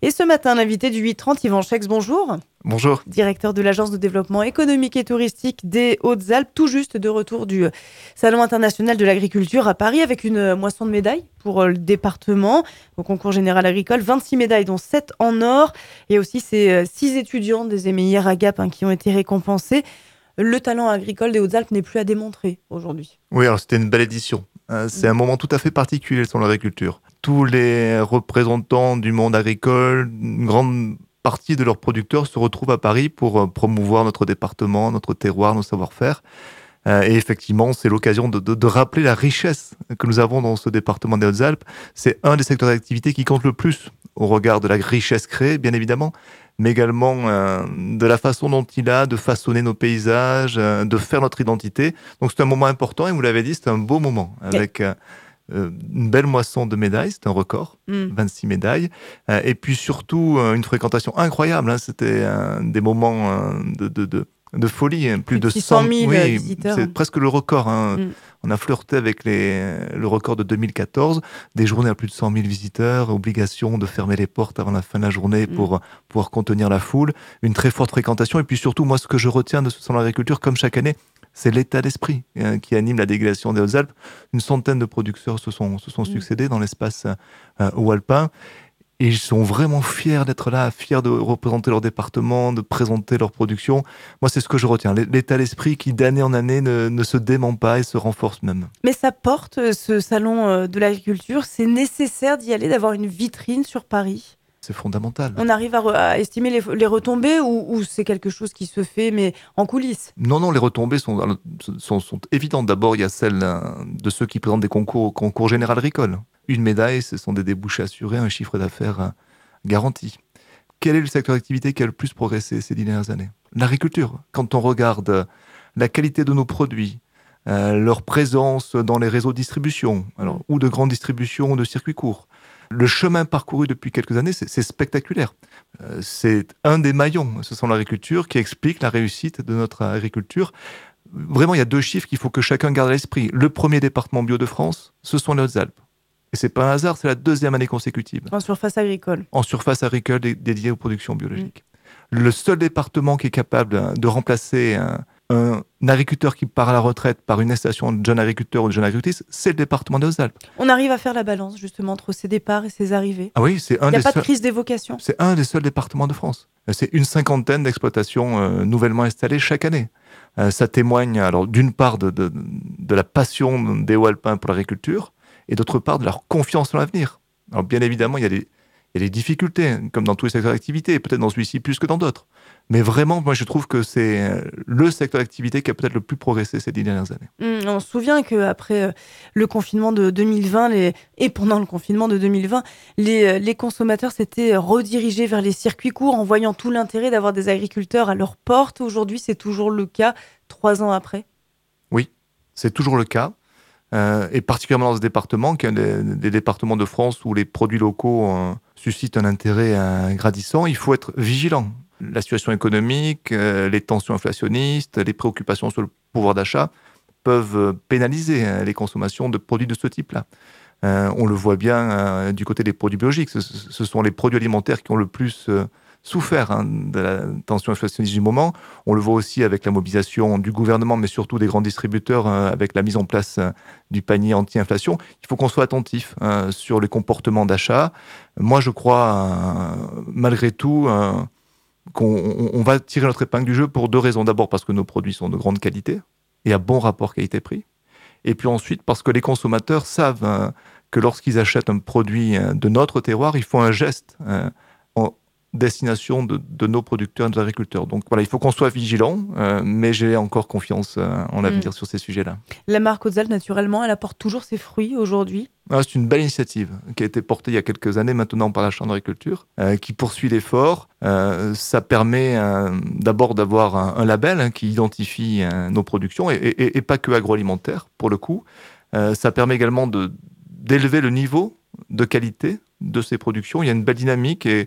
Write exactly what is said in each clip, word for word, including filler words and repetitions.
Et ce matin, l'invité du huit trente, Yvan Chex, bonjour. Bonjour. Directeur de l'Agence de développement économique et touristique des Hautes-Alpes, tout juste de retour du Salon international de l'agriculture à Paris avec une moisson de médailles pour le département au concours général agricole. vingt-six médailles, dont sept en or. Et aussi ces six étudiants des émeillères à Gap hein, qui ont été récompensés. Le talent agricole des Hautes-Alpes n'est plus à démontrer aujourd'hui. Oui, alors c'était une belle édition. C'est un moment tout à fait particulier sur l'agriculture. Tous les représentants du monde agricole, une grande partie de leurs producteurs se retrouvent à Paris pour promouvoir notre département, notre terroir, nos savoir-faire. Et effectivement, c'est l'occasion de, de, de rappeler la richesse que nous avons dans ce département des Hautes-Alpes. C'est un des secteurs d'activité qui compte le plus au regard de la richesse créée, bien évidemment, mais également euh, de la façon dont il a de façonner nos paysages, euh, de faire notre identité. Donc c'est un moment important, et vous l'avez dit, c'est un beau moment, avec euh, une belle moisson de médailles, c'est un record, mmh. vingt-six médailles, euh, et puis surtout euh, une fréquentation incroyable, hein, c'était euh, des moments euh, de... de, de de folie, plus, plus de six cent mille oui, visiteurs. C'est presque le record. Hein. Mm. On a flirté avec les, le record de deux mille quatorze, des journées à plus de cent mille visiteurs, obligation de fermer les portes avant la fin de la journée mm. pour pouvoir contenir la foule, une très forte fréquentation. Et puis surtout, moi, ce que je retiens de ce salon de l'agriculture, comme chaque année, c'est l'état d'esprit hein, qui anime la délégation des Hautes-Alpes. Une centaine de producteurs se sont, se sont mm. succédés dans l'espace euh, haut-alpin. Et ils sont vraiment fiers d'être là, fiers de représenter leur département, de présenter leur production. Moi, c'est ce que je retiens. L'état d'esprit qui, d'année en année, ne, ne se dément pas et se renforce même. Mais ça porte, ce salon de l'agriculture. C'est nécessaire d'y aller, d'avoir une vitrine sur Paris. C'est fondamental. On arrive à, re- à estimer les, les retombées ou, ou c'est quelque chose qui se fait, mais en coulisses? Non, non, les retombées sont, sont, sont évidentes. D'abord, il y a celle de ceux qui présentent des concours au concours général agricole. Une médaille, ce sont des débouchés assurés, un chiffre d'affaires garanti. Quel est le secteur d'activité qui a le plus progressé ces dernières années? L'agriculture. Quand on regarde la qualité de nos produits, euh, leur présence dans les réseaux de distribution, alors, ou de grande distribution ou de circuits courts, le chemin parcouru depuis quelques années, c'est, c'est spectaculaire. Euh, c'est un des maillons, ce sont l'agriculture, qui explique la réussite de notre agriculture. Vraiment, il y a deux chiffres qu'il faut que chacun garde à l'esprit. Le premier département bio de France, ce sont les Hautes-Alpes. Et c'est pas un hasard, c'est la deuxième année consécutive. En surface agricole. En surface agricole dé- dédiée aux productions biologiques. Mmh. Le seul département qui est capable de remplacer un, un agriculteur qui part à la retraite par une station de jeunes agriculteurs ou de jeunes agricultrices, c'est le département des Hautes-Alpes. On arrive à faire la balance justement entre ces départs et ces arrivées. Ah oui, c'est un Il n'y a des pas seuls... de crise des vocations. C'est un des seuls départements de France. C'est une cinquantaine d'exploitations euh, nouvellement installées chaque année. Euh, ça témoigne alors d'une part de, de, de la passion des Hauts-Alpins pour l'agriculture, et d'autre part de leur confiance dans l'avenir. Alors bien évidemment, il y a des, il y a des difficultés, comme dans tous les secteurs d'activité, et peut-être dans celui-ci plus que dans d'autres. Mais vraiment, moi je trouve que c'est le secteur d'activité qui a peut-être le plus progressé ces dix dernières années. Mmh, on se souvient qu'après euh, le confinement de deux mille vingt, les, et pendant le confinement de deux mille vingt, les, les consommateurs s'étaient redirigés vers les circuits courts en voyant tout l'intérêt d'avoir des agriculteurs à leur porte. Aujourd'hui, c'est toujours le cas, trois ans après. Oui, c'est toujours le cas. Euh, et particulièrement dans ce département, qui est un des, des départements de France où les produits locaux euh, suscitent un intérêt euh, grandissant, il faut être vigilant. La situation économique, euh, les tensions inflationnistes, les préoccupations sur le pouvoir d'achat peuvent pénaliser euh, les consommations de produits de ce type-là. Euh, on le voit bien euh, du côté des produits biologiques. Ce, ce sont les produits alimentaires qui ont le plus euh, souffert hein, de la tension inflationniste du moment. On le voit aussi avec la mobilisation du gouvernement, mais surtout des grands distributeurs, euh, avec la mise en place euh, du panier anti-inflation. Il faut qu'on soit attentif euh, sur les comportements d'achat. Moi, je crois, euh, malgré tout, euh, qu'on on, on va tirer notre épingle du jeu pour deux raisons. D'abord, parce que nos produits sont de grande qualité et à bon rapport qualité-prix. Et puis ensuite, parce que les consommateurs savent euh, que lorsqu'ils achètent un produit euh, de notre terroir, ils font un geste euh, en destination de, de nos producteurs et de nos agriculteurs. Donc voilà, il faut qu'on soit vigilant, euh, mais j'ai encore confiance euh, en l'avenir mmh. sur ces sujets-là. La marque Hautes-Alpes, naturellement, elle apporte toujours ses fruits aujourd'hui. Ah, c'est une belle initiative qui a été portée il y a quelques années maintenant par la Chambre d'agriculture, euh, qui poursuit l'effort. Euh, ça permet euh, d'abord d'avoir un, un label hein, qui identifie euh, nos productions, et, et, et pas que agroalimentaires, pour le coup. Euh, ça permet également de, d'élever le niveau de qualité de ces productions. Il y a une belle dynamique, et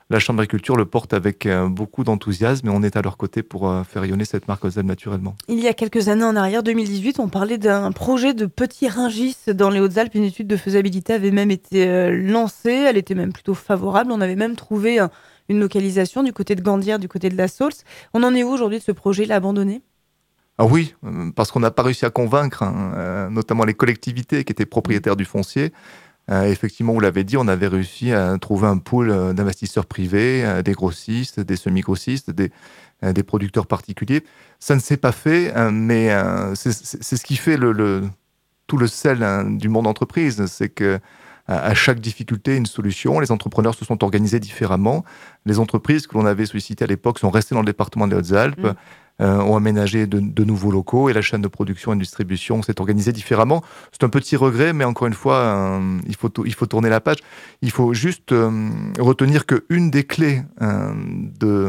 la Chambre d'agriculture le porte avec euh, beaucoup d'enthousiasme et on est à leur côté pour euh, faire rayonner cette marque Hautes-Alpes naturellement. Il y a quelques années en arrière, deux mille dix-huit, on parlait d'un projet de petit Rungis dans les Hautes-Alpes. Une étude de faisabilité avait même été euh, lancée. Elle était même plutôt favorable. On avait même trouvé un, une localisation du côté de Gandière, du côté de la Saulce. On en est où aujourd'hui de ce projet? Il a abandonné? Ah oui, euh, parce qu'on n'a pas réussi à convaincre, hein, euh, notamment les collectivités qui étaient propriétaires du foncier. Euh, effectivement, vous l'avez dit, on avait réussi à trouver un pool euh, d'investisseurs privés, euh, des grossistes, des semi-grossistes, des, euh, des producteurs particuliers. Ça ne s'est pas fait, euh, mais euh, c'est, c'est, c'est ce qui fait le, le, tout le sel hein, du monde entreprise. C'est que à chaque difficulté, une solution. Les entrepreneurs se sont organisés différemment. Les entreprises que l'on avait sollicitées à l'époque sont restées dans le département des Hautes-Alpes, mmh. euh, ont aménagé de, de nouveaux locaux et la chaîne de production et de distribution s'est organisée différemment. C'est un petit regret, mais encore une fois, euh, il, faut, il faut tourner la page. Il faut juste euh, retenir qu'une des clés euh, de,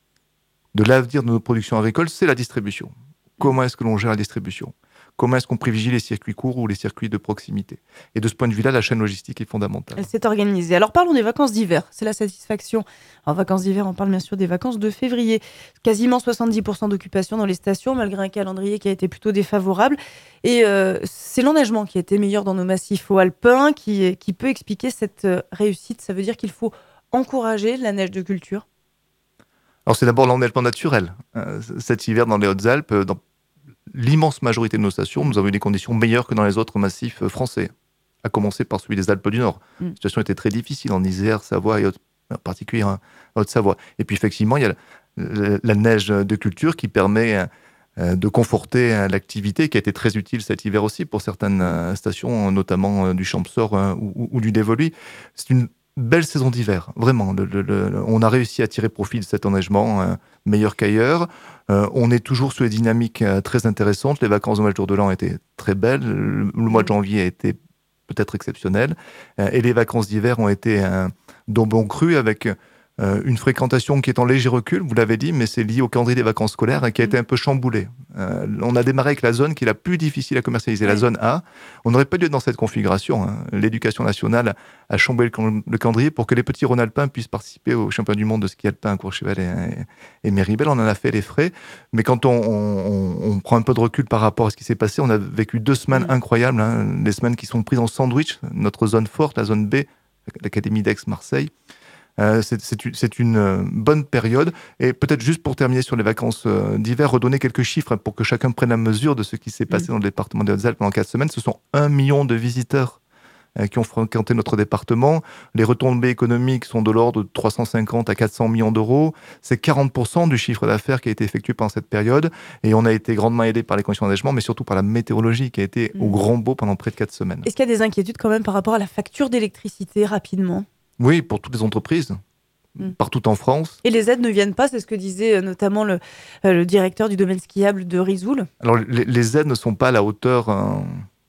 de l'avenir de nos productions agricoles, c'est la distribution. Comment est-ce que l'on gère la distribution ? Comment est-ce qu'on privilégie les circuits courts ou les circuits de proximité? Et de ce point de vue-là, la chaîne logistique est fondamentale. Elle s'est organisée. Alors parlons des vacances d'hiver. C'est la satisfaction. En vacances d'hiver, on parle bien sûr des vacances de février. Quasiment soixante-dix pour cent d'occupation dans les stations, malgré un calendrier qui a été plutôt défavorable. Et euh, c'est l'enneigement qui a été meilleur dans nos massifs alpins qui, qui peut expliquer cette réussite. Ça veut dire qu'il faut encourager la neige de culture. Alors c'est d'abord l'enneigement naturel. Euh, cet hiver dans les Hautes-Alpes, dans l'immense majorité de nos stations, nous avons eu des conditions meilleures que dans les autres massifs français, à commencer par celui des Alpes du Nord. Mm. La situation était très difficile en Isère, Savoie et Haute, en particulier en Haute-Savoie. Et puis effectivement, il y a la, la neige de culture qui permet euh, de conforter l'activité, qui a été très utile cet hiver aussi pour certaines euh, stations, notamment euh, du Champsaur euh, ou, ou du Dévoluy. C'est une belle saison d'hiver, vraiment. Le, le, le, on a réussi à tirer profit de cet enneigement, euh, meilleur qu'ailleurs. Euh, on est toujours sur des dynamiques euh, très intéressantes. Les vacances de Noël jour de l'an étaient très belles. Le, le mois de janvier a été peut-être exceptionnel. Euh, et les vacances d'hiver ont été euh, d'un bon cru avec euh, une fréquentation qui est en léger recul, vous l'avez dit, mais c'est lié au calendrier des vacances scolaires hein, qui a été un peu chamboulé. Euh, on a démarré avec la zone qui est la plus difficile à commercialiser, oui. La zone A. On n'aurait pas dû être dans cette configuration. Hein. L'éducation nationale a chamboulé le, le calendrier pour que les petits Rhône-Alpins puissent participer au championnat du monde de ski alpin à Courchevel et, et, et Méribel. On en a fait les frais. Mais quand on, on, on prend un peu de recul par rapport à ce qui s'est passé, on a vécu deux semaines mmh. incroyables. Hein. Des semaines qui sont prises en sandwich. Notre zone forte, la zone B, l'Académie d'Aix-Marseille. Euh, c'est, c'est, c'est une bonne période. Et peut-être juste pour terminer sur les vacances d'hiver, redonner quelques chiffres pour que chacun prenne la mesure de ce qui s'est passé mmh. dans le département des Hautes-Alpes pendant quatre semaines. Ce sont un million de visiteurs euh, qui ont fréquenté notre département. Les retombées économiques sont de l'ordre de trois cent cinquante à quatre cents millions d'euros. C'est quarante pour cent du chiffre d'affaires qui a été effectué pendant cette période. Et on a été grandement aidé par les conditions d'enneigement, mais surtout par la météorologie qui a été mmh. au grand beau pendant près de quatre semaines. Est-ce qu'il y a des inquiétudes quand même par rapport à la facture d'électricité rapidement ? Oui, pour toutes les entreprises, mmh. partout en France. Et les aides ne viennent pas, c'est ce que disait notamment le, euh, le directeur du domaine skiable de Risoul. Alors, les, les aides ne sont pas à la hauteur euh,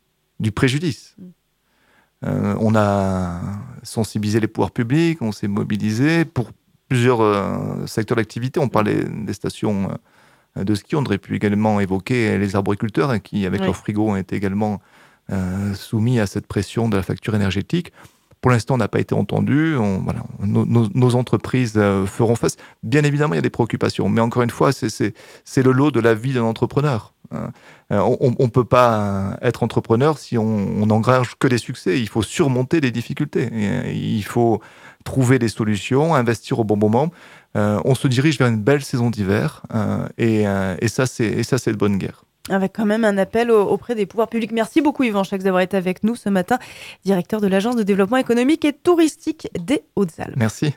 du préjudice. Mmh. Euh, on a sensibilisé les pouvoirs publics, on s'est mobilisé pour plusieurs euh, secteurs d'activité. On parlait des stations euh, de ski, on aurait pu également évoquer les arboriculteurs hein, qui, avec oui. leur frigo, ont été également euh, soumis à cette pression de la facture énergétique. Pour l'instant, on n'a pas été entendu. On, voilà, nos, nos, nos entreprises euh, feront face. Bien évidemment, il y a des préoccupations. Mais encore une fois, c'est, c'est, c'est le lot de la vie d'un entrepreneur. Hein. On ne peut pas être entrepreneur si on n'engrange que des succès. Il faut surmonter les difficultés. Et il faut trouver des solutions, investir au bon moment. Euh, on se dirige vers une belle saison d'hiver. Euh, et, euh, et ça, c'est, et ça, c'est de bonne guerre. Avec quand même un appel auprès des pouvoirs publics. Merci beaucoup Yvan Chaix d'avoir été avec nous ce matin, directeur de l'Agence de développement économique et touristique des Hautes-Alpes. Merci.